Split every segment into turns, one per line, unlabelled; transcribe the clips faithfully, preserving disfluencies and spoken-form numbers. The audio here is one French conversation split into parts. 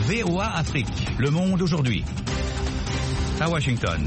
V O A Afrique, Le Monde aujourd'hui. À Washington.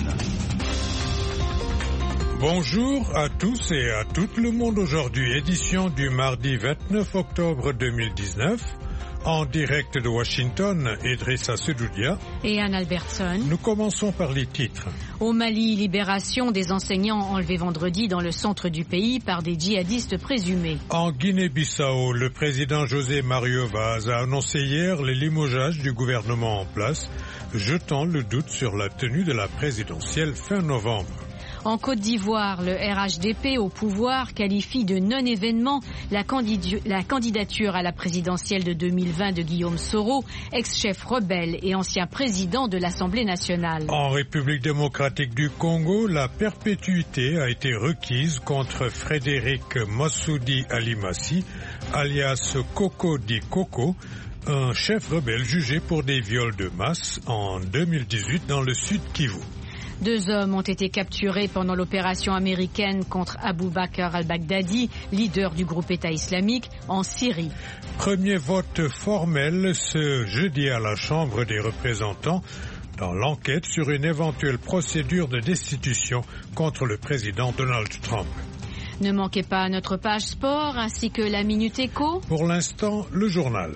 Bonjour à tous et à tout le monde aujourd'hui, édition du mardi vingt-neuf octobre deux mille dix-neuf. En direct de Washington, Idrissa Sedoudia
et Anne Albertson.
Nous commençons par les titres.
Au Mali, libération des enseignants enlevés vendredi dans le centre du pays par des djihadistes présumés.
En Guinée-Bissau, le président José Mario Vaz a annoncé hier le limogeage du gouvernement en place, jetant le doute sur la tenue de la présidentielle fin novembre.
En Côte d'Ivoire, le R H D P au pouvoir qualifie de non-événement la, candid- la candidature à la présidentielle de deux mille vingt de Guillaume Soro, ex-chef rebelle et ancien président de l'Assemblée nationale.
En République démocratique du Congo, la perpétuité a été requise contre Frédéric Massoudi Alimassi, alias Koko Di Koko, un chef rebelle jugé pour des viols de masse en deux mille dix-huit dans le Sud Kivu.
Deux hommes ont été capturés pendant l'opération américaine contre Abou Bakr al-Baghdadi, leader du groupe État islamique, en Syrie.
Premier vote formel ce jeudi à la Chambre des représentants dans l'enquête sur une éventuelle procédure de destitution contre le président Donald Trump.
Ne manquez pas notre page sport ainsi que la Minute Éco.
Pour l'instant, le journal.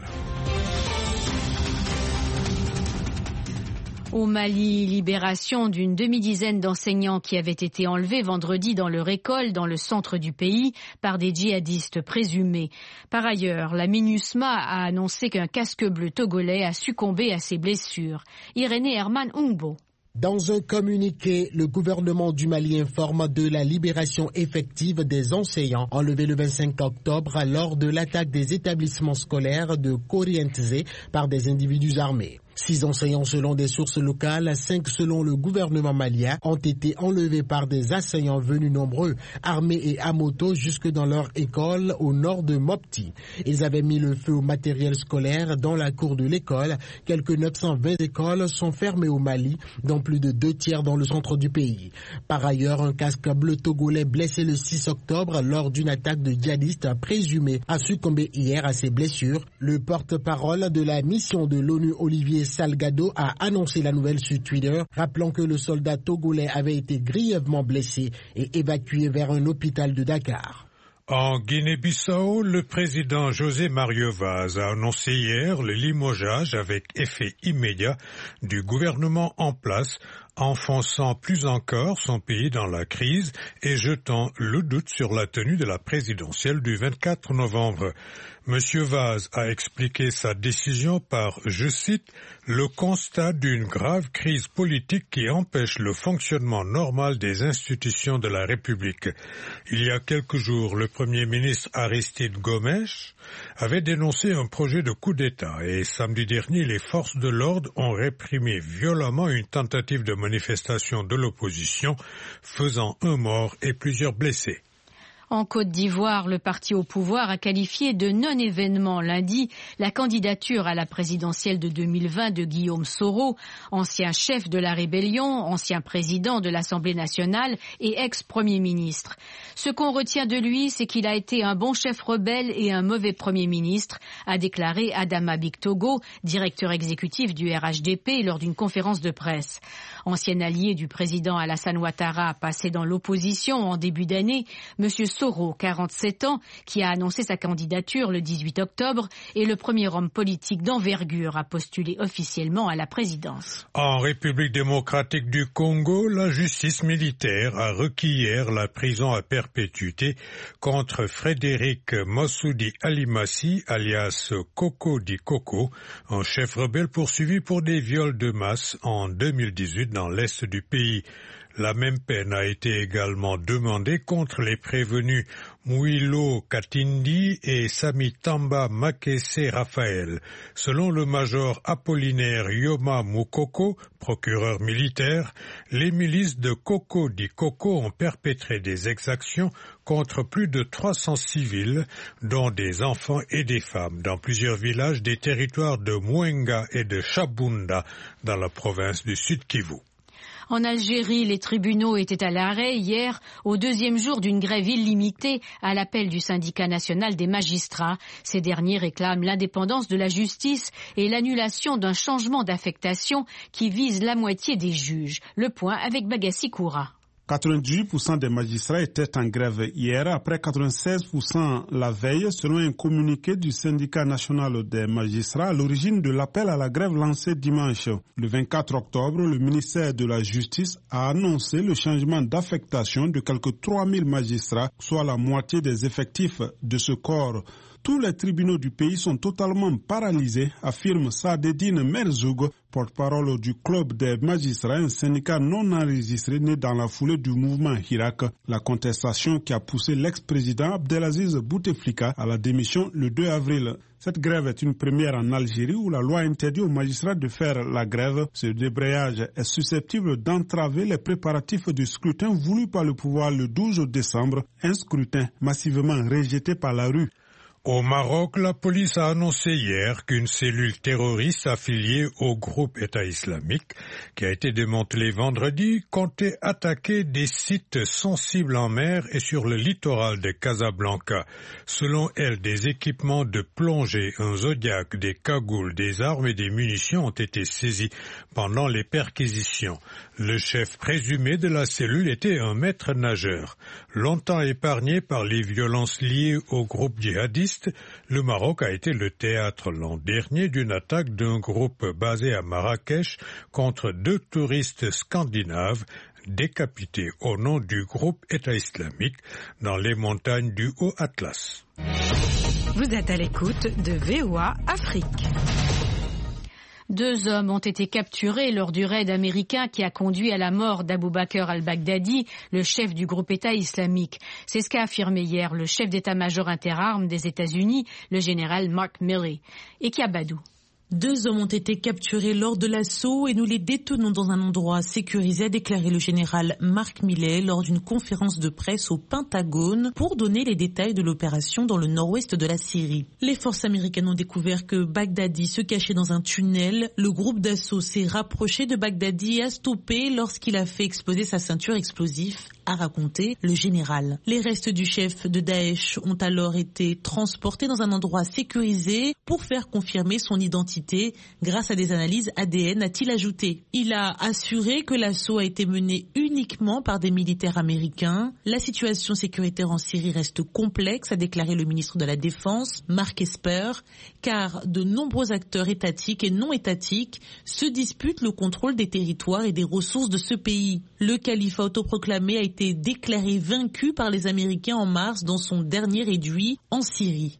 Au Mali, libération d'une demi-dizaine d'enseignants qui avaient été enlevés vendredi dans leur école dans le centre du pays par des djihadistes présumés. Par ailleurs, la MINUSMA a annoncé qu'un casque bleu togolais a succombé à ses blessures. Irénée Herman Ungbo.
Dans un communiqué, le gouvernement du Mali informe de la libération effective des enseignants enlevés le vingt-cinq octobre lors de l'attaque des établissements scolaires de Korientze par des individus armés. Six enseignants selon des sources locales, cinq selon le gouvernement malien, ont été enlevés par des assaillants venus nombreux, armés et à moto jusque dans leur école au nord de Mopti. Ils avaient mis le feu au matériel scolaire dans la cour de l'école. Quelques neuf cent vingt écoles sont fermées au Mali, dont plus de deux tiers dans le centre du pays. Par ailleurs, un casque bleu togolais blessé le six octobre lors d'une attaque de djihadistes présumés a succombé hier à ses blessures. Le porte-parole de la mission de l'ONU, Olivier Salgado, a annoncé la nouvelle sur Twitter, rappelant que le soldat togolais avait été grièvement blessé et évacué vers un hôpital de Dakar.
En Guinée-Bissau, le président José Mario Vaz a annoncé hier le limogeage avec effet immédiat du gouvernement en place, enfonçant plus encore son pays dans la crise et jetant le doute sur la tenue de la présidentielle du vingt-quatre novembre. Monsieur Vaz a expliqué sa décision par, je cite, le constat d'une grave crise politique qui empêche le fonctionnement normal des institutions de la République. Il y a quelques jours, le Premier ministre Aristide Gomes avait dénoncé un projet de coup d'État et samedi dernier, les forces de l'ordre ont réprimé violemment une tentative de manifestation de l'opposition, faisant un mort et plusieurs blessés.
En Côte d'Ivoire, le parti au pouvoir a qualifié de non-événement lundi la candidature à la présidentielle de deux mille vingt de Guillaume Soro, ancien chef de la rébellion, ancien président de l'Assemblée nationale et ex-premier ministre. Ce qu'on retient de lui, c'est qu'il a été un bon chef rebelle et un mauvais premier ministre, a déclaré Adama Bictogo, directeur exécutif du R H D P, lors d'une conférence de presse. Ancien allié du président Alassane Ouattara, passé dans l'opposition en début d'année, M. Soro, quarante-sept ans, qui a annoncé sa candidature le dix-huit octobre, est le premier homme politique d'envergure à postuler officiellement à la présidence.
En République démocratique du Congo, la justice militaire a requis hier la prison à perpétuité contre Frédéric Massoudi Alimassi, alias Koko Di Koko, un chef rebelle poursuivi pour des viols de masse en deux mille dix-huit dans l'est du pays. La même peine a été également demandée contre les prévenus Mouilo Katindi et Samitamba Makese Raphaël. Selon le major Apollinaire Yoma Moukoko, procureur militaire, les milices de Koko Di Koko ont perpétré des exactions contre plus de trois cents civils, dont des enfants et des femmes, dans plusieurs villages des territoires de Mwenga et de Chabunda, dans la province du Sud Kivu.
En Algérie, les tribunaux étaient à l'arrêt hier, au deuxième jour d'une grève illimitée à l'appel du syndicat national des magistrats. Ces derniers réclament l'indépendance de la justice et l'annulation d'un changement d'affectation qui vise la moitié des juges. Le point avec Bagassi Koura.
quatre-vingt-dix-huit pour cent des magistrats étaient en grève hier, après quatre-vingt-seize pour cent la veille, selon un communiqué du syndicat national des magistrats à l'origine de l'appel à la grève lancé dimanche. Le vingt-quatre octobre, le ministère de la Justice a annoncé le changement d'affectation de quelques trois mille magistrats, soit la moitié des effectifs de ce corps. Tous les tribunaux du pays sont totalement paralysés, affirme Saadedine Merzoug, porte-parole du club des magistrats, un syndicat non enregistré né dans la foulée du mouvement Hirak. La contestation qui a poussé l'ex-président Abdelaziz Bouteflika à la démission le deux avril. Cette grève est une première en Algérie où la loi interdit aux magistrats de faire la grève. Ce débrayage est susceptible d'entraver les préparatifs du scrutin voulu par le pouvoir le douze décembre, un scrutin massivement rejeté par la rue.
Au Maroc, la police a annoncé hier qu'une cellule terroriste affiliée au groupe État islamique, qui a été démantelée vendredi, comptait attaquer des sites sensibles en mer et sur le littoral de Casablanca. Selon elle, des équipements de plongée, un zodiac, des cagoules, des armes et des munitions ont été saisis pendant les perquisitions. Le chef présumé de la cellule était un maître nageur. Longtemps épargné par les violences liées au groupe djihadiste, le Maroc a été le théâtre l'an dernier d'une attaque d'un groupe basé à Marrakech contre deux touristes scandinaves décapités au nom du groupe État islamique dans les montagnes du Haut-Atlas.
Vous êtes à l'écoute de V O A Afrique.
Deux hommes ont été capturés lors du raid américain qui a conduit à la mort d'Abou Bakr al-Baghdadi, le chef du groupe État islamique. C'est ce qu'a affirmé hier le chef d'état-major interarmes des États-Unis, le général Mark Milley. Et Kiabadou.
Deux hommes ont été capturés lors de l'assaut et nous les détenons dans un endroit sécurisé, a déclaré le général Mark Milley lors d'une conférence de presse au Pentagone pour donner les détails de l'opération dans le nord-ouest de la Syrie. Les forces américaines ont découvert que Baghdadi se cachait dans un tunnel. Le groupe d'assaut s'est rapproché de Baghdadi et a stoppé lorsqu'il a fait exploser sa ceinture explosive, a raconté le général. Les restes du chef de Daesh ont alors été transportés dans un endroit sécurisé pour faire confirmer son identité grâce à des analyses A D N, a-t-il ajouté. Il a assuré que l'assaut a été mené uniquement par des militaires américains. La situation sécuritaire en Syrie reste complexe, a déclaré le ministre de la Défense, Mark Esper, car de nombreux acteurs étatiques et non étatiques se disputent le contrôle des territoires et des ressources de ce pays. Le califat autoproclamé a été déclaré vaincu par les Américains en mars dans son dernier réduit en Syrie.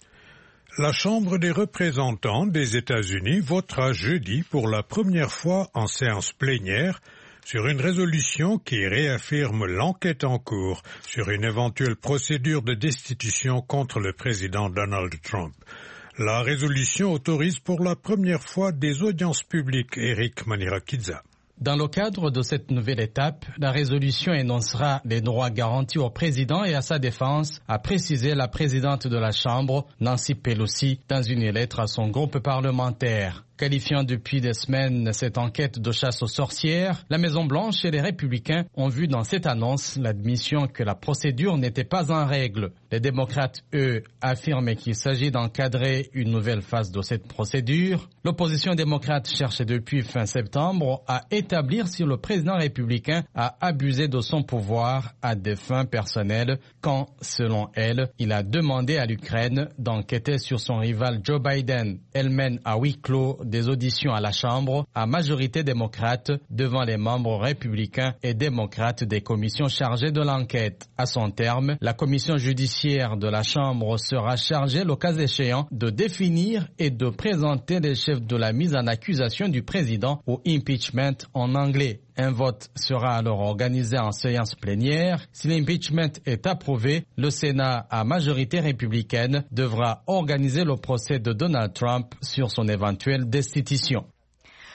La Chambre des représentants des États-Unis votera jeudi pour la première fois en séance plénière sur une résolution qui réaffirme l'enquête en cours sur une éventuelle procédure de destitution contre le président Donald Trump. La résolution autorise pour la première fois des audiences publiques. Eric Manirakidza.
Dans le cadre de cette nouvelle étape, la résolution énoncera les droits garantis au président et à sa défense, a précisé la présidente de la Chambre, Nancy Pelosi, dans une lettre à son groupe parlementaire. Qualifiant depuis des semaines cette enquête de chasse aux sorcières, la Maison-Blanche et les Républicains ont vu dans cette annonce l'admission que la procédure n'était pas en règle. Les démocrates, eux, affirment qu'il s'agit d'encadrer une nouvelle phase de cette procédure. L'opposition démocrate cherche depuis fin septembre à établir si le président républicain a abusé de son pouvoir à des fins personnelles quand, selon elle, il a demandé à l'Ukraine d'enquêter sur son rival Joe Biden. Elle mène à huis clos des auditions à la Chambre à majorité démocrate devant les membres républicains et démocrates des commissions chargées de l'enquête. À son terme, la commission judiciaire de la Chambre sera chargée, le cas échéant, de définir et de présenter les chefs de la mise en accusation du président ou impeachment en anglais. Un vote sera alors organisé en séance plénière. Si l'impeachment est approuvé, le Sénat à majorité républicaine devra organiser le procès de Donald Trump sur son éventuelle destitution.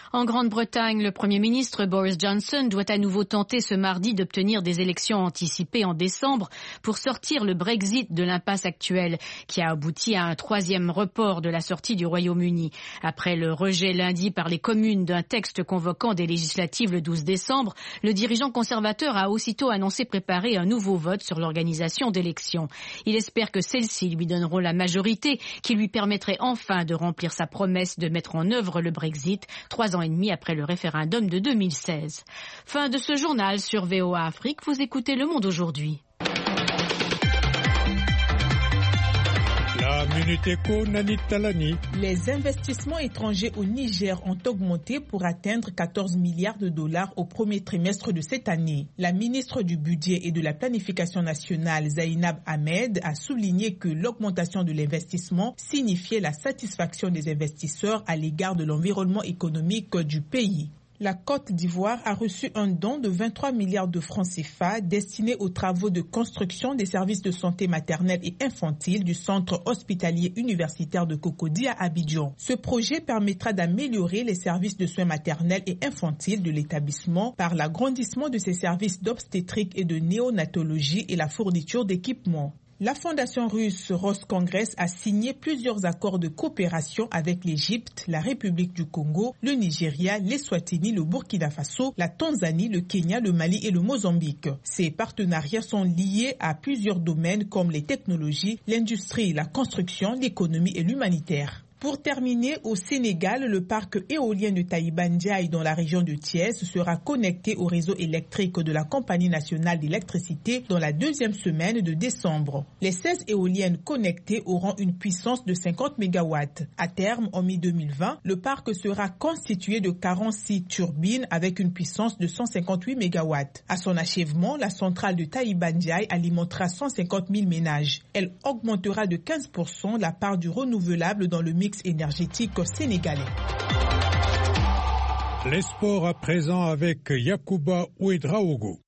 En Grande-Bretagne, le Premier ministre Boris Johnson doit à nouveau tenter ce mardi d'obtenir des élections anticipées en décembre pour sortir le Brexit de l'impasse actuelle, qui a abouti à un troisième report de la sortie du Royaume-Uni. Après le rejet lundi par les communes d'un texte convoquant des législatives le douze décembre, le dirigeant conservateur a aussitôt annoncé préparer un nouveau vote sur l'organisation d'élections. Il espère que celles-ci lui donneront la majorité qui lui permettrait enfin de remplir sa promesse de mettre en œuvre le Brexit, trois ans et demi après le référendum de deux mille seize. Fin de ce journal sur V O A Afrique. Vous écoutez Le Monde aujourd'hui.
La Minute Éco, Nani Talani.
Les investissements étrangers au Niger ont augmenté pour atteindre quatorze milliards de dollars au premier trimestre de cette année. La ministre du Budget et de la Planification nationale, Zainab Ahmed, a souligné que l'augmentation de l'investissement signifiait la satisfaction des investisseurs à l'égard de l'environnement économique du pays. La Côte d'Ivoire a reçu un don de vingt-trois milliards de francs C F A destiné aux travaux de construction des services de santé maternelle et infantile du centre hospitalier universitaire de Cocody à Abidjan. Ce projet permettra d'améliorer les services de soins maternels et infantiles de l'établissement par l'agrandissement de ses services d'obstétrique et de néonatologie et la fourniture d'équipements. La fondation russe Roscongress a signé plusieurs accords de coopération avec l'Égypte, la République du Congo, le Nigeria, l'Eswatini, le Burkina Faso, la Tanzanie, le Kenya, le Mali et le Mozambique. Ces partenariats sont liés à plusieurs domaines comme les technologies, l'industrie, la construction, l'économie et l'humanitaire. Pour terminer, au Sénégal, le parc éolien de Taïba Ndiaye dans la région de Thiès sera connecté au réseau électrique de la Compagnie nationale d'électricité dans la deuxième semaine de décembre. Les seize éoliennes connectées auront une puissance de cinquante mégawatts. À terme, en mi deux mille vingt, le parc sera constitué de quarante-six turbines avec une puissance de cent cinquante-huit mégawatts. À son achèvement, la centrale de Taïba Ndiaye alimentera cent cinquante mille ménages. Elle augmentera de quinze pour cent la part du renouvelable dans le mix énergétique sénégalais.
Les sports à présent avec Yacouba Ouedraogo.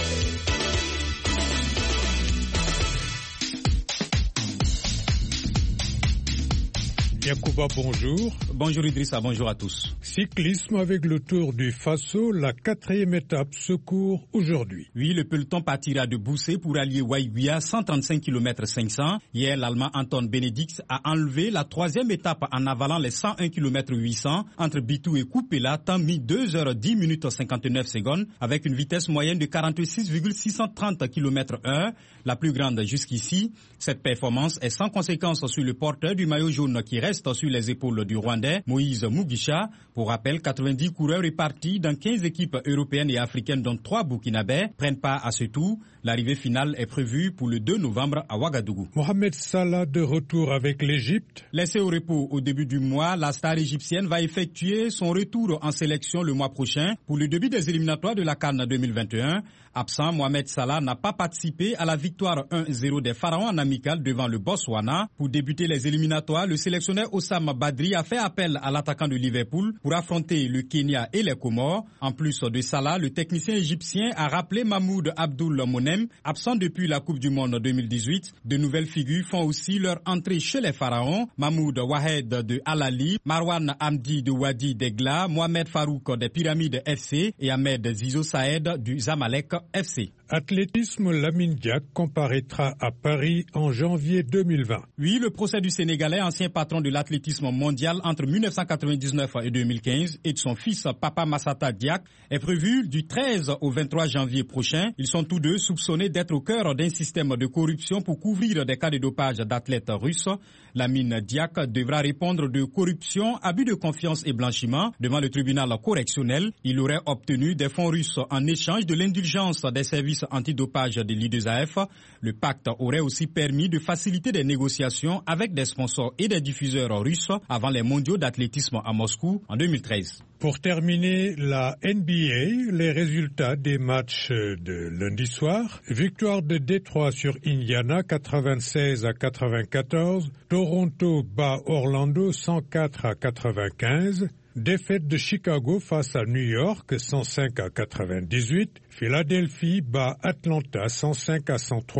Yacouba, bonjour.
Bonjour Idrissa, bonjour à tous.
Cyclisme avec le Tour du Faso, la quatrième étape se court aujourd'hui.
Oui, le peloton partira de Boussé pour allier Waïguia, cent trente-cinq kilomètres cinq cents. Hier, l'Allemand Anton Benedikt a enlevé la troisième étape en avalant les cent un kilomètres huit cents entre Bitou et Koupela, temps mis deux heures dix minutes cinquante-neuf secondes avec une vitesse moyenne de quarante-six virgule six cent trente kilomètres heure, la plus grande jusqu'ici. Cette performance est sans conséquence sur le porteur du maillot jaune qui reste sur les épaules du Rwandais, Moïse Mugisha. Pour rappel, quatre-vingt-dix coureurs répartis dans quinze équipes européennes et africaines dont trois burkinabés prennent part à ce tour. L'arrivée finale est prévue pour le deux novembre à Ouagadougou.
Mohamed Salah de retour avec l'Égypte.
Laissé au repos au début du mois, la star égyptienne va effectuer son retour en sélection le mois prochain pour le début des éliminatoires de la CAN deux mille vingt et un. Absent, Mohamed Salah n'a pas participé à la victoire un zéro des Pharaons en amical devant le Botswana. Pour débuter les éliminatoires, le sélectionneur Oussam Badri a fait appel à l'attaquant de Liverpool pour affronter le Kenya et les Comores. En plus de Salah, le technicien égyptien a rappelé Mahmoud Abdoul Monem, absent depuis la Coupe du Monde deux mille dix-huit. De nouvelles figures font aussi leur entrée chez les Pharaons. Mahmoud Wahed de Al-Ali, Marwan Hamdi de Wadi Degla, Mohamed Farouk des Pyramides F C et Ahmed Zizo Saed du Zamalek F C.
Athlétisme, Lamine Diack comparaîtra à Paris en janvier deux mille vingt.
Oui, le procès du Sénégalais, ancien patron de l'athlétisme mondial entre mille neuf cent quatre-vingt-dix-neuf et deux mille quinze, et de son fils Papa Massata Diack, est prévu du treize au vingt-trois janvier prochain. Ils sont tous deux soupçonnés d'être au cœur d'un système de corruption pour couvrir des cas de dopage d'athlètes russes. Lamine Diack devra répondre de corruption, abus de confiance et blanchiment devant le tribunal correctionnel. Il aurait obtenu des fonds russes en échange de l'indulgence des services antidopage de l'I deux A F. Le pacte aurait aussi permis de faciliter des négociations avec des sponsors et des diffuseurs russes avant les mondiaux d'athlétisme à Moscou en deux mille treize.
Pour terminer, la N B A, les résultats des matchs de lundi soir. Victoire de Détroit sur Indiana, quatre-vingt-seize à quatre-vingt-quatorze. Toronto bat Orlando, cent quatre à quatre-vingt-quinze. Défaite de Chicago face à New York, cent cinq à quatre-vingt-dix-huit. Philadelphie bat Atlanta, cent cinq à cent trois.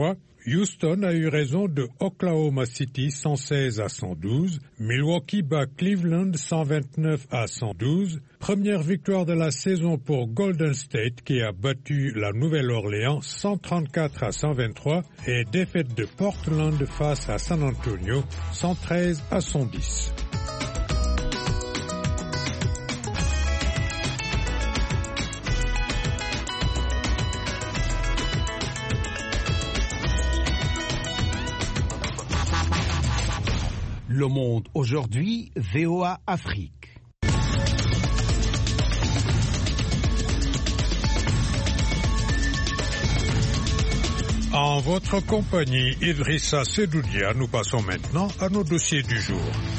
Houston a eu raison de Oklahoma City cent seize à cent douze, Milwaukee bat Cleveland cent vingt-neuf à cent douze, première victoire de la saison pour Golden State qui a battu la Nouvelle-Orléans cent trente-quatre à cent vingt-trois et défaite de Portland face à San Antonio cent treize à cent dix.
Le Monde aujourd'hui, V O A Afrique.
En votre compagnie, Idrissa Sedoudia, nous passons maintenant à nos dossiers du jour.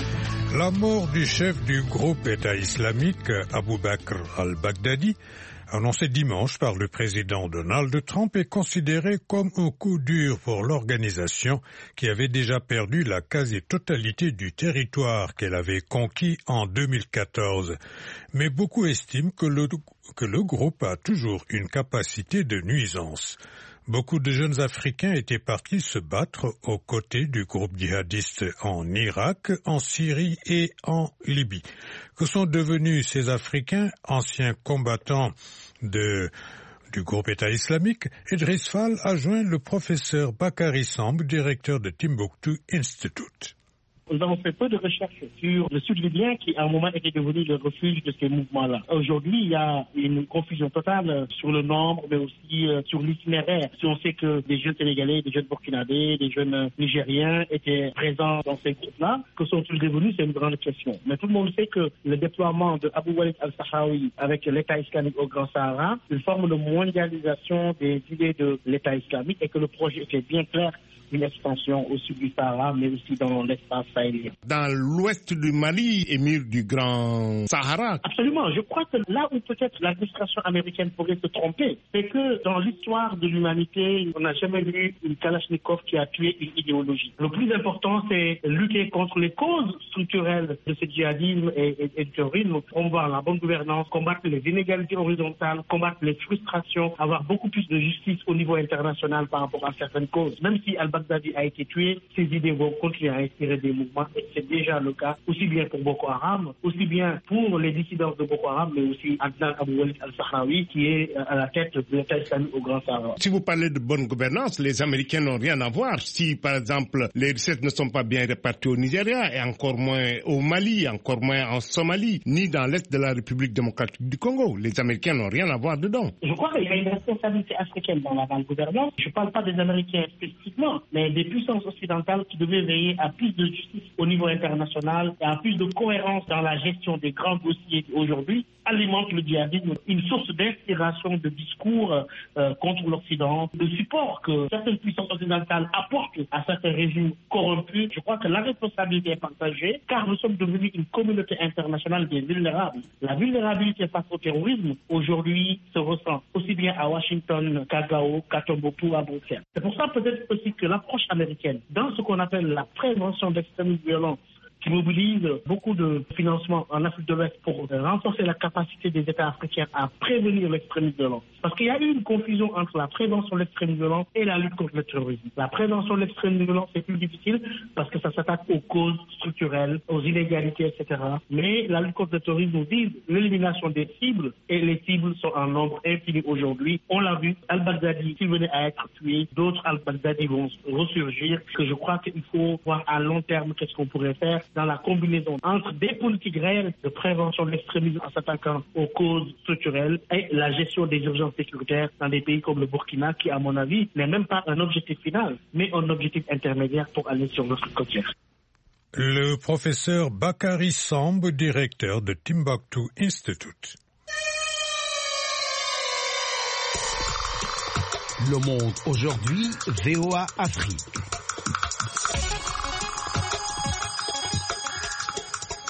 La mort du chef du groupe État islamique, Abu Bakr al-Baghdadi, annoncé dimanche par le président Donald Trump, est considéré comme un coup dur pour l'organisation qui avait déjà perdu la quasi-totalité du territoire qu'elle avait conquis en deux mille quatorze. Mais beaucoup estiment que le, que le groupe a toujours une capacité de nuisance. Beaucoup de jeunes Africains étaient partis se battre aux côtés du groupe djihadiste en Irak, en Syrie et en Libye. Que sont devenus ces Africains, anciens combattants de, du groupe État islamique? Idriss Fall a joint le professeur Bakary Samb, directeur de Timbuktu Institute.
Nous avons fait peu de recherches sur le sud libyen qui, à un moment, était devenu le refuge de ces mouvements-là. Aujourd'hui, il y a une confusion totale sur le nombre, mais aussi sur l'itinéraire. Si on sait que des jeunes Sénégalais, des jeunes Burkinabés, des jeunes Nigériens étaient présents dans ces groupes-là, que sont-ils devenus? C'est une grande question. Mais tout le monde sait que le déploiement de Abou Walid al-Sahraoui avec l'État islamique au Grand Sahara, une forme de mondialisation des idées de l'État islamique et que le projet était bien clair, une extension au sud du Sahara, mais aussi dans l'espace sahélien.
Dans l'ouest du Mali, émir du Grand Sahara.
Absolument. Je crois que là où peut-être l'administration américaine pourrait se tromper, c'est que dans l'histoire de l'humanité, on n'a jamais vu une Kalachnikov qui a tué une idéologie. Le plus important, c'est lutter contre les causes structurelles de ce djihadisme et, et, et du terrorisme, promouvoir la bonne gouvernance, combattre les inégalités horizontales, combattre les frustrations, avoir beaucoup plus de justice au niveau international par rapport à certaines causes. Même si al-Baghdadi a été tué, ses idées vont continuer à inspirer des mouvements et c'est déjà le cas aussi bien pour Boko Haram, aussi bien pour les dissidents de Boko Haram, mais aussi Adnan Abou Walid al-Sahraoui qui est à la tête de l'État islamique au Grand Sahara.
Si vous parlez de bonne gouvernance, les Américains n'ont rien à voir. Si par exemple les richesses ne sont pas bien réparties au Nigeria et encore moins au Mali, encore moins en Somalie, ni dans l'est de la République démocratique du Congo, les Américains n'ont rien à voir dedans.
Je crois qu'il y a une responsabilité africaine dans la gouvernance. Je ne parle pas des Américains spécifiquement, mais des puissances occidentales qui devaient veiller à plus de justice au niveau international et à plus de cohérence dans la gestion des grands dossiers qui aujourd'hui alimentent le djihadisme, une source d'inspiration de discours euh, contre l'Occident, de support que certaines puissances occidentales apportent à certains régimes corrompus. Je crois que la responsabilité est partagée car nous sommes devenus une communauté internationale des vulnérables. La vulnérabilité face au terrorisme aujourd'hui se ressent aussi bien à Washington qu'à Gao, qu'à Tombouctou, à Bruxelles. C'est pour ça peut-être aussi que l'approche américaine dans ce qu'on appelle la prévention d'extrémisme violent qui mobilise beaucoup de financement en Afrique de l'Ouest pour renforcer la capacité des États africains à prévenir l'extrémisme violent. Parce qu'il y a eu une confusion entre la prévention de l'extrémisme violent et la lutte contre le terrorisme. La prévention de l'extrémisme violent, c'est plus difficile parce que ça s'attaque aux causes structurelles, aux inégalités, et cetera. Mais la lutte contre le terrorisme vise l'élimination des cibles et les cibles sont en nombre infini aujourd'hui. On l'a vu, al-Baghdadi, s'il venait à être tué, d'autres al-Baghdadi vont ressurgir. Que je crois qu'il faut voir à long terme qu'est-ce qu'on pourrait faire dans la combinaison entre des politiques réelles de prévention de l'extrémisme en s'attaquant aux causes structurelles et la gestion des urgences sécuritaires dans des pays comme le Burkina qui, à mon avis, n'est même pas un objectif final, mais un objectif intermédiaire pour aller sur notre côtière.
Le professeur Bakary Samb, directeur de Timbuktu Institute.
Le Monde aujourd'hui, V O A Afrique.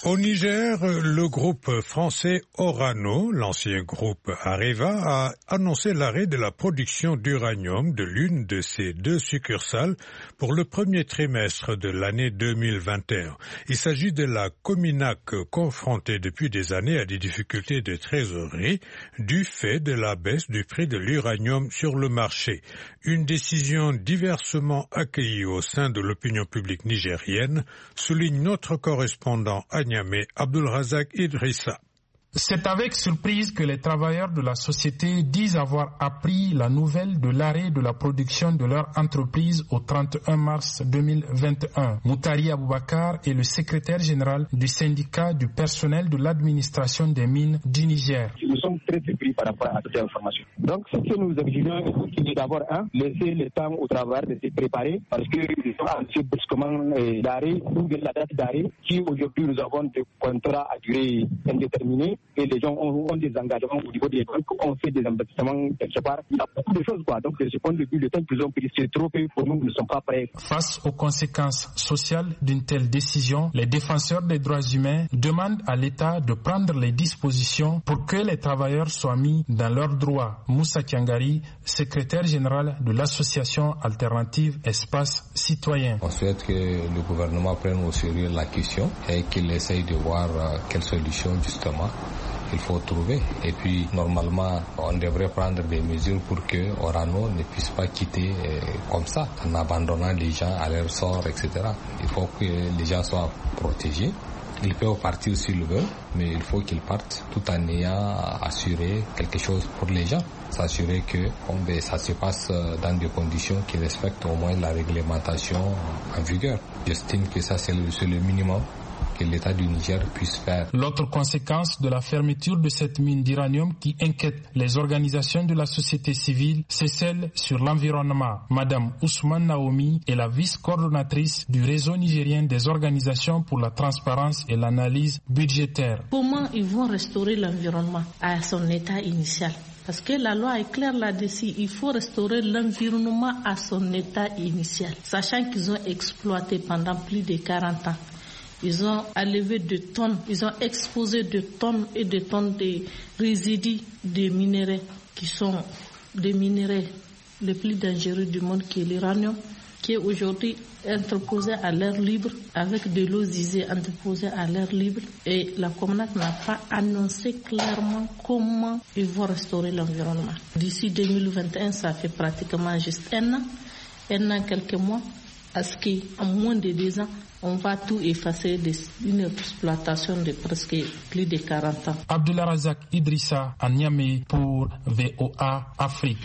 Au Niger, le groupe français Orano, l'ancien groupe Areva, a annoncé l'arrêt de la production d'uranium de l'une de ses deux succursales pour le premier trimestre de l'année deux mille vingt et un. Il s'agit de la Cominac confrontée depuis des années à des difficultés de trésorerie du fait de la baisse du prix de l'uranium sur le marché. Une décision diversement accueillie au sein de l'opinion publique nigérienne, souligne notre correspondant à Niamey, Abdulrazak Idrissa.
C'est avec surprise que les travailleurs de la société disent avoir appris la nouvelle de l'arrêt de la production de leur entreprise au trente et un mars deux mille vingt et un. Moutari Aboubakar est le secrétaire général du syndicat du personnel de l'administration des mines du Niger.
Nous sommes très surpris par rapport à cette information. Donc, ce que nous exigeons, c'est d'abord, un, laisser le temps aux travailleurs de se préparer parce que nous avons annoncé brusquement l'arrêt ou de la date d'arrêt qui aujourd'hui nous avons des contrats à durée indéterminée. Et les gens ont, ont des engagements au niveau des banques, on fait des investissements quelque part. Il y a beaucoup de choses, quoi. Donc, de ce point de vue, le temps qu'ils ont pris, c'est trop peu pour nous, nous ne sommes pas prêts.
Face aux conséquences sociales d'une telle décision, les défenseurs des droits humains demandent à l'État de prendre les dispositions pour que les travailleurs soient mis dans leurs droits. Moussa Kiangari, secrétaire général de l'association alternative Espace Citoyen.
On souhaite que le gouvernement prenne au sérieux la question et qu'il essaye de voir euh, quelle solution, justement, il faut trouver. Et puis, normalement, on devrait prendre des mesures pour que Orano ne puisse pas quitter euh, comme ça, en abandonnant les gens à leur sort, et cetera. Il faut que les gens soient protégés. Ils peuvent partir s'ils veulent, mais il faut qu'ils partent tout en ayant assuré quelque chose pour les gens. S'assurer que bon, ça se passe dans des conditions qui respectent au moins la réglementation en vigueur. J'estime que ça, c'est le, c'est le minimum que l'État du Niger puisse faire.
L'autre conséquence de la fermeture de cette mine d'uranium qui inquiète les organisations de la société civile, c'est celle sur l'environnement. Madame Ousmane Naomi est la vice-coordonnatrice du réseau nigérien des organisations pour la transparence et l'analyse budgétaire.
Comment ils vont restaurer l'environnement à son état initial? Parce que la loi est claire là-dessus, il faut restaurer l'environnement à son état initial, sachant qu'ils ont exploité pendant plus de quarante ans. Ils ont enlevé de tonnes, ils ont exposé de tonnes et de tonnes de résidus de minéraux qui sont des minéraux les plus dangereux du monde, qui est l'uranium, qui est aujourd'hui entreposé à l'air libre avec de l'eau usée entreposée à l'air libre. Et la Cominac n'a pas annoncé clairement comment ils vont restaurer l'environnement. D'ici deux mille vingt et un, ça fait pratiquement juste un an, un an quelques mois, parce qu'en moins de deux ans, on va tout effacer d'une exploitation de presque plus de quarante ans.
Abdullah Razak Idrissa à Niamey pour V O A Afrique.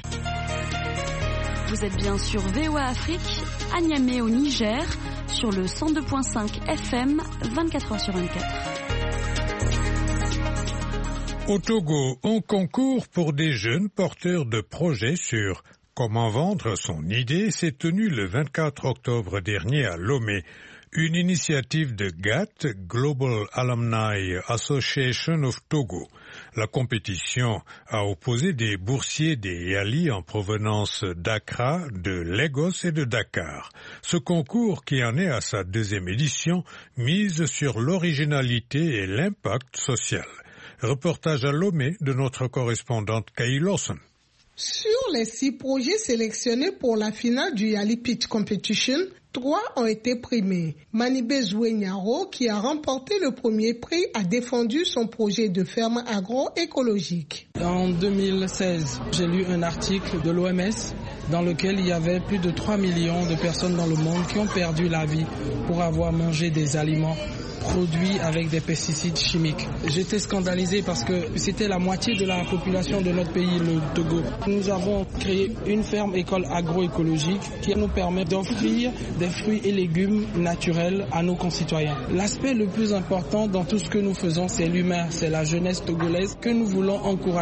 Vous êtes bien sur V O A Afrique, à Niamey au Niger, sur le cent deux virgule cinq F M, vingt-quatre heures sur vingt-quatre.
Au Togo, un concours pour des jeunes porteurs de projets sur comment vendre son idée s'est tenu le vingt-quatre octobre dernier à Lomé. Une initiative de G A T, Global Alumni Association of Togo. La compétition a opposé des boursiers des Yali en provenance d'Accra, de Lagos et de Dakar. Ce concours, qui en est à sa deuxième édition, mise sur l'originalité et l'impact social. Reportage à Lomé de notre correspondante Kay Lawson.
Sur les six projets sélectionnés pour la finale du Yali Pitch Competition, trois ont été primés. Manibé Zouenyaro, qui a remporté le premier prix, a défendu son projet de ferme agroécologique.
En deux mille seize, j'ai lu un article de l'O M S dans lequel il y avait plus de trois millions de personnes dans le monde qui ont perdu la vie pour avoir mangé des aliments produits avec des pesticides chimiques. J'étais scandalisé parce que c'était la moitié de la population de notre pays, le Togo. Nous avons créé une ferme école agroécologique qui nous permet d'offrir des fruits et légumes naturels à nos concitoyens. L'aspect le plus important dans tout ce que nous faisons, c'est l'humain, c'est la jeunesse togolaise que nous voulons encourager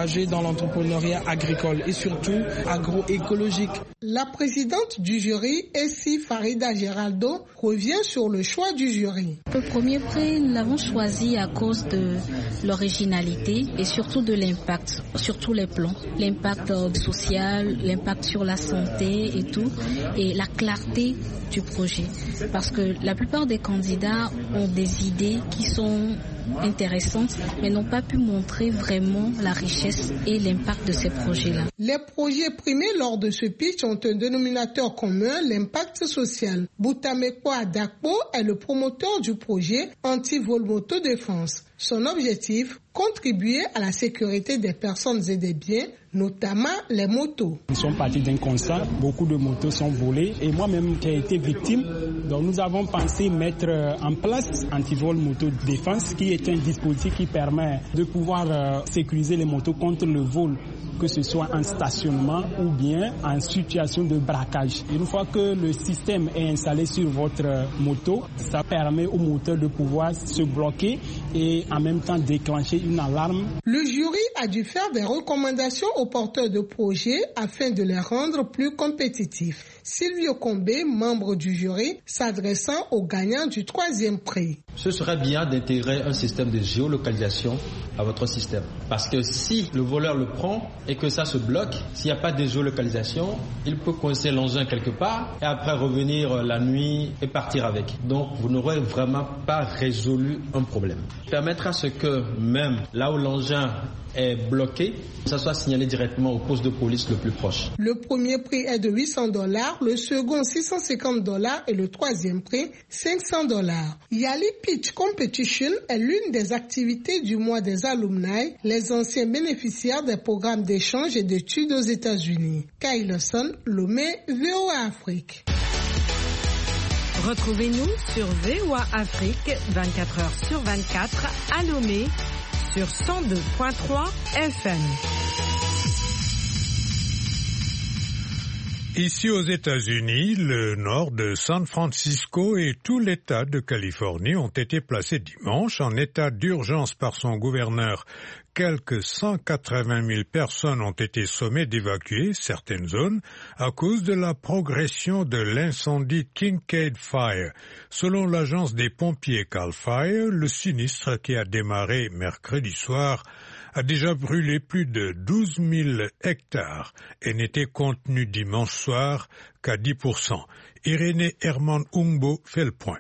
engagés dans l'entrepreneuriat agricole et surtout agroécologique.
La présidente du jury, Essie Farida Geraldo, revient sur le choix du jury.
Le premier prix, nous l'avons choisi à cause de l'originalité et surtout de l'impact sur tous les plans. L'impact social, l'impact sur la santé et tout, et la clarté du projet. Parce que la plupart des candidats ont des idées qui sont intéressantes, mais n'ont pas pu montrer vraiment la richesse et l'impact de ces projets-là.
Les projets primés lors de ce pitch ont un dénominateur commun, l'impact social. Boutameko Adakpo est le promoteur du projet anti-vol moto-défense. Son objectif, contribuer à la sécurité des personnes et des biens, notamment les motos.
Nous sommes partis d'un constat, beaucoup de motos sont volées et moi-même qui ai été victime, donc nous avons pensé mettre en place anti-vol moto-défense qui est un dispositif qui permet de pouvoir euh, sécuriser les motos contre le vol, que ce soit en stationnement ou bien en situation de braquage. Une fois que le système est installé sur votre moto, ça permet au moteur de pouvoir se bloquer et en même temps déclencher une alarme.
Le jury a dû faire des recommandations aux porteurs de projets afin de les rendre plus compétitifs. Silvio Combé, membre du jury, s'adressant aux gagnants du troisième prix.
Ce serait bien d'intégrer un système de géolocalisation à votre système. Parce que si le voleur le prend et que ça se bloque, s'il n'y a pas de géolocalisation, il peut coincer l'engin quelque part et après revenir la nuit et partir avec. Donc vous n'aurez vraiment pas résolu un problème. Permettre à ce que même là où l'engin est bloqué, ça soit signalé directement au poste de police le plus proche.
Le premier prix est de huit cents dollars, le second six cent cinquante dollars et le troisième prix cinq cents dollars. Yali Pitch Competition est l'une des activités du mois des alumni, les anciens bénéficiaires des programmes d'échange et d'études aux États-Unis. Kyleson, Lomé, V O A Afrique.
Retrouvez-nous sur V O A Afrique vingt-quatre heures sur vingt-quatre à Lomé sur cent deux virgule trois F M.
Ici aux États-Unis, le nord de San Francisco et tout l'État de Californie ont été placés dimanche en état d'urgence par son gouverneur. Quelques cent quatre-vingt mille personnes ont été sommées d'évacuer certaines zones à cause de la progression de l'incendie Kincade Fire. Selon l'agence des pompiers Cal Fire, le sinistre qui a démarré mercredi soir a déjà brûlé plus de douze mille hectares et n'était contenu dimanche soir qu'à dix pour cent. Irénée Herman Ungbo fait le point.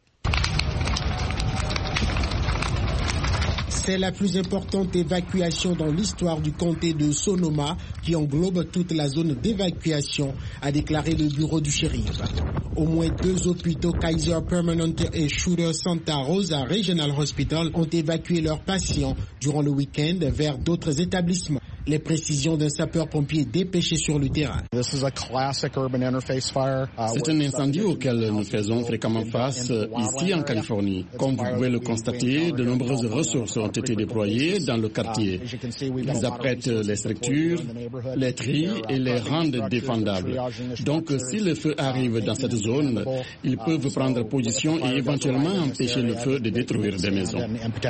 C'est la plus importante évacuation dans l'histoire du comté de Sonoma qui englobe toute la zone d'évacuation, a déclaré le bureau du shérif. Au moins deux hôpitaux, Kaiser Permanente et Shooter Santa Rosa Regional Hospital, ont évacué leurs patients durant le week-end vers d'autres établissements. Les précisions d'un sapeur-pompier dépêché sur le terrain.
C'est un incendie auquel nous faisons fréquemment face ici en Californie. Comme vous pouvez le constater, de nombreuses ressources ont été déployées dans le quartier. Ils apprêtent les structures, les trient et les rendent défendables. Donc, si le feu arrive dans cette zone, ils peuvent prendre position et éventuellement empêcher le feu de détruire des maisons.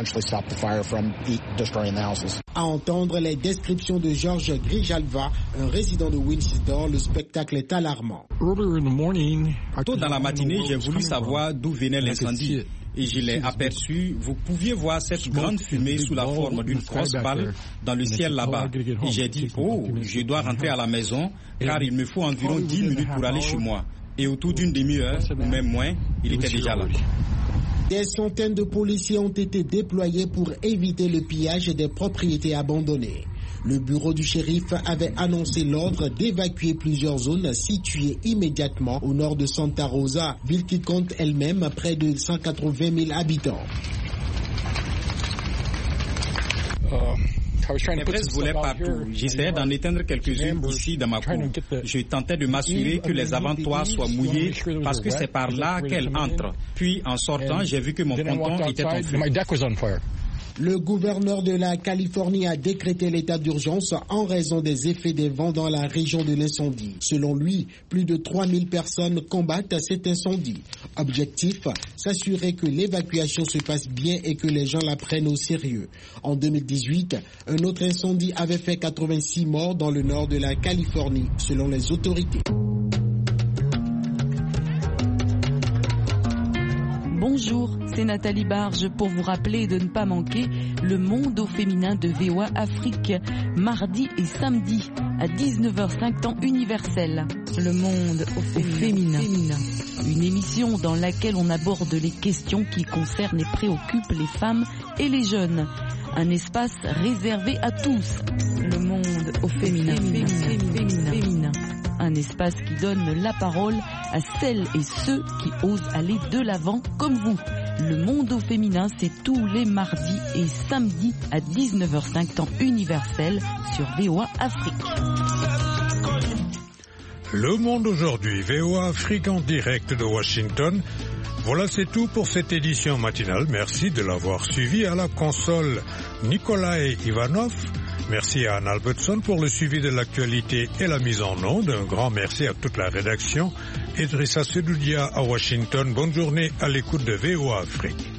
À entendre les descriptions de Georges Grijalva, un résident de Windsor, le spectacle est alarmant.
Tôt dans la matinée, j'ai voulu savoir d'où venait l'incendie. Et je l'ai aperçu. Vous pouviez voir cette grande fumée sous la forme d'une grosse balle dans le ciel là-bas. Et j'ai dit, oh, je dois rentrer à la maison car il me faut environ dix minutes pour aller chez moi. Et autour d'une demi-heure, ou même moins, il était déjà là.
Des centaines de policiers ont été déployés pour éviter le pillage des propriétés abandonnées. Le bureau du shérif avait annoncé l'ordre d'évacuer plusieurs zones situées immédiatement au nord de Santa Rosa, ville qui compte elle-même près de cent quatre-vingt mille habitants.
Les presses volaient partout. J'essayais d'en éteindre quelques-unes ici dans ma cour. Je tentais de m'assurer que les avant-toits soient mouillés parce que c'est par là qu'elles entrent. Puis en sortant, j'ai vu que mon ponton était en feu.
Le gouverneur de la Californie a décrété l'état d'urgence en raison des effets des vents dans la région de l'incendie. Selon lui, plus de trois mille personnes combattent cet incendie. Objectif, s'assurer que l'évacuation se passe bien et que les gens la prennent au sérieux. En deux mille dix-huit, un autre incendie avait fait quatre-vingt-six morts dans le nord de la Californie, selon les autorités.
Bonjour, c'est Nathalie Barge pour vous rappeler de ne pas manquer le Monde au féminin de V O A Afrique, mardi et samedi à dix-neuf heures cinq temps universel. Le Monde au féminin. féminin. Une émission dans laquelle on aborde les questions qui concernent et préoccupent les femmes et les jeunes. Un espace réservé à tous. Le Monde au féminin. féminin. féminin. féminin. Un espace qui donne la parole à celles et ceux qui osent aller de l'avant comme vous. Le Monde au féminin, c'est tous les mardis et samedis à dix-neuf heures cinq temps universel sur V O A Afrique.
Le Monde aujourd'hui, V O A Afrique en direct de Washington. Voilà, c'est tout pour cette édition matinale. Merci de l'avoir suivi. À la console, Nikolai Ivanov. Merci à Anne Albertson pour le suivi de l'actualité et la mise en onde. Un grand merci à toute la rédaction. Idrissa Sedoudia à Washington. Bonne journée à l'écoute de V O A Afrique.